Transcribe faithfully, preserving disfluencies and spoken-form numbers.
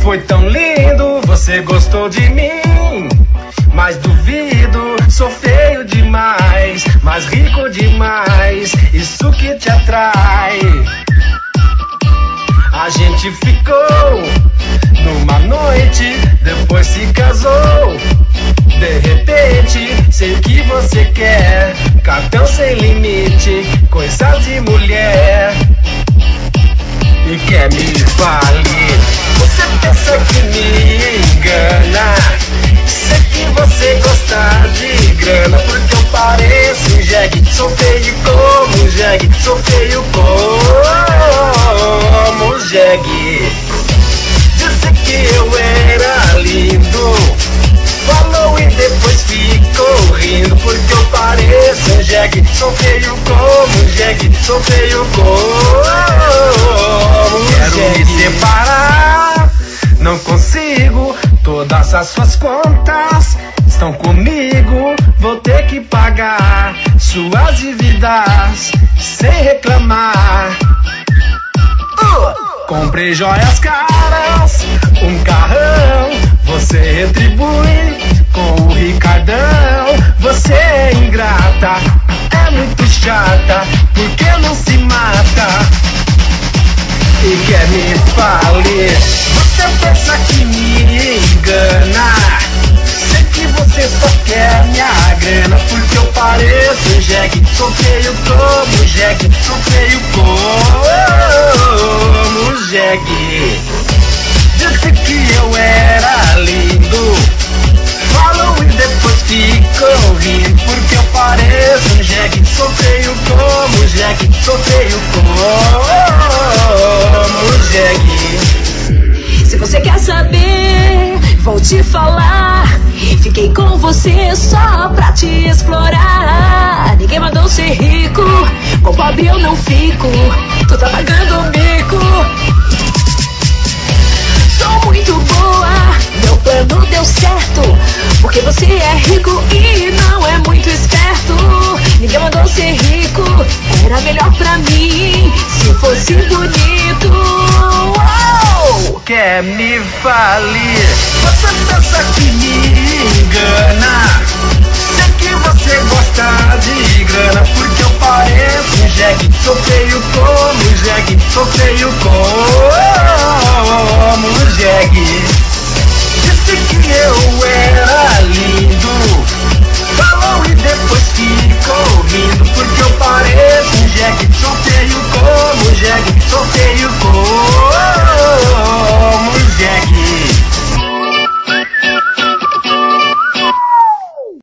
Foi tão lindo, você gostou de mim, mas duvido, sou feio demais, mas rico demais, isso que te atrai. A gente ficou numa noite, depois se casou. De repente, sei o que você quer, cartão sem limite, coisa de mulher. E quer me falir, você pensa que me engana. Sei que você gosta de grana, porque eu pareço um jegue. Sou feio como um jegue, sou feio como um jegue. Disse que eu era lindo, falou e depois ficou rindo, porque eu pareço um jegue. Sou feio como um jegue, sou feio como um jegue. Quero me separar, não consigo, todas as suas contas estão comigo. Vou ter que pagar suas dívidas sem reclamar. uh! Comprei joias caras, um carrão, você retribui com o Ricardão. Você é ingrata, é muito chata, porque não se mata e quer me falir. Você pensa que me engana, sei que você só quer minha grana, porque eu pareço um jegue. Sou feio como um jegue, sou feio como um jegue. Disse que eu era lindo, falou e depois ficou rindo, porque eu pareço um jegue. Sou feio como um jegue, sou feio como um jegue. Se você quer saber, vou te falar. Fiquei com você só pra te explorar. Ninguém mandou ser rico, com pobre eu não fico, tu tá pagando o mico. Sou muito boa, meu plano deu certo, porque você é rico e não é muito esperto. Ninguém mandou ser rico, era melhor pra mim se fosse bonito. Uou! Quer me falir, você pensa que me engana. Sei que você gosta de grana, porque eu pareço um jegue. Sou feio como um jegue, sou feio como